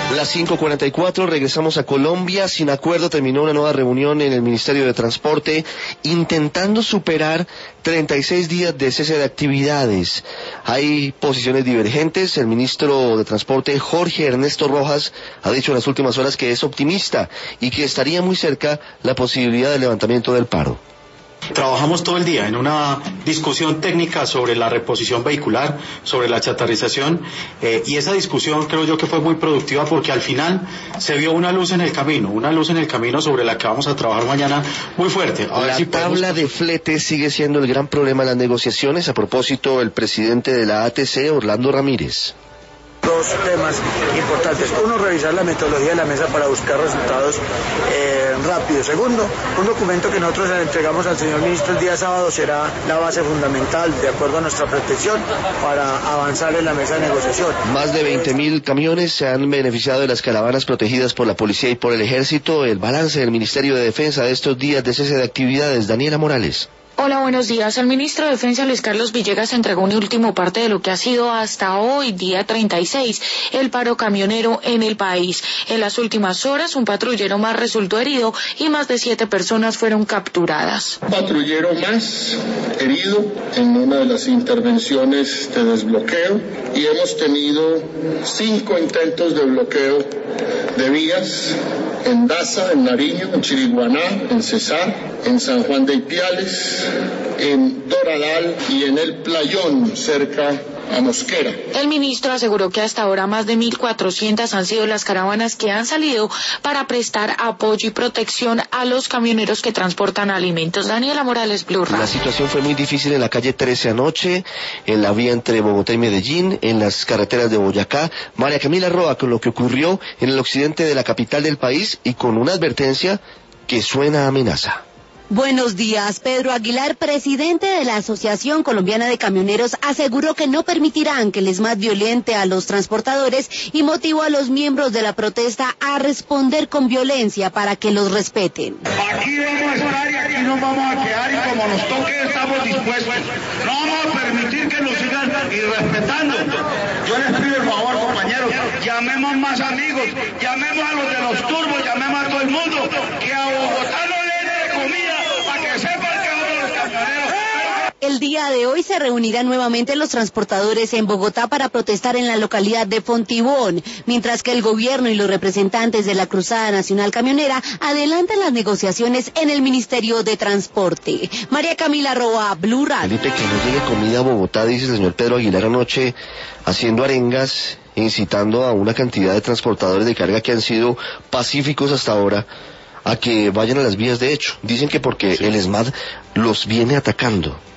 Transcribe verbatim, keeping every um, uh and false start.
Las cinco cuarenta y cuatro, regresamos a Colombia. Sin acuerdo terminó una nueva reunión en el Ministerio de Transporte intentando superar treinta y seis días de cese de actividades. Hay posiciones divergentes. El ministro de Transporte, Jorge Ernesto Rojas, ha dicho en las últimas horas que es optimista y que estaría muy cerca la posibilidad del levantamiento del paro. Trabajamos todo el día en una discusión técnica sobre la reposición vehicular, sobre la chatarrización, eh, y esa discusión creo yo que fue muy productiva porque al final se vio una luz en el camino, una luz en el camino sobre la que vamos a trabajar mañana muy fuerte. A ver la si tabla podemos... de flete sigue siendo el gran problema en las negociaciones. A propósito, el presidente de la A T C, Orlando Ramírez. Dos temas importantes. Uno, revisar la metodología de la mesa para buscar resultados eh, rápidos. Segundo, un documento que nosotros le entregamos al señor ministro el día sábado será la base fundamental, de acuerdo a nuestra protección, para avanzar en la mesa de negociación. Más de veinte mil camiones se han beneficiado de las caravanas protegidas por la policía y por el ejército. El balance del Ministerio de Defensa de estos días de cese de actividades. Daniela Morales. Hola, buenos días. El ministro de Defensa, Luis Carlos Villegas, entregó un último parte de lo que ha sido hasta hoy, día treinta y seis, el paro camionero en el país. En las últimas horas, un patrullero más resultó herido y más de siete personas fueron capturadas. Un patrullero más herido en una de las intervenciones de desbloqueo y hemos tenido cinco intentos de bloqueo de vías en Daza, en Nariño, en Chiriguaná, en Cesar, en San Juan de Ipiales, en Doradal y en el Playón, cerca a Mosquera. El ministro aseguró que hasta ahora más de mil cuatrocientas han sido las caravanas que han salido para prestar apoyo y protección a los camioneros que transportan alimentos. Daniela Morales, Blue Radio. La situación fue muy difícil en la calle trece anoche, en la vía entre Bogotá y Medellín, en las carreteras de Boyacá. María Camila Roa, con lo que ocurrió en el occidente de la capital del país y con una advertencia que suena a amenaza. Buenos días. Pedro Aguilar, presidente de la Asociación Colombiana de Camioneros, aseguró que no permitirán que el ESMAD violente a los transportadores y motivó a los miembros de la protesta a responder con violencia para que los respeten. Aquí vamos a estar y aquí nos vamos a quedar y como nos toque estamos dispuestos. No vamos a permitir que nos sigan irrespetando. Yo les pido el favor, compañeros, llamemos más amigos, llamemos a los de los turbos, llamemos a todo el mundo, que a Bogotá no le dé comida. El día de hoy se reunirán nuevamente los transportadores en Bogotá para protestar en la localidad de Fontibón, mientras que el gobierno y los representantes de la Cruzada Nacional Camionera adelantan las negociaciones en el Ministerio de Transporte. María Camila Roa, Blue Radio. Felipe, que no llegue comida a Bogotá, dice el señor Pedro Aguilar anoche, haciendo arengas, incitando a una cantidad de transportadores de carga que han sido pacíficos hasta ahora, a que vayan a las vías de hecho. Dicen que porque sí. El ESMAD los viene atacando.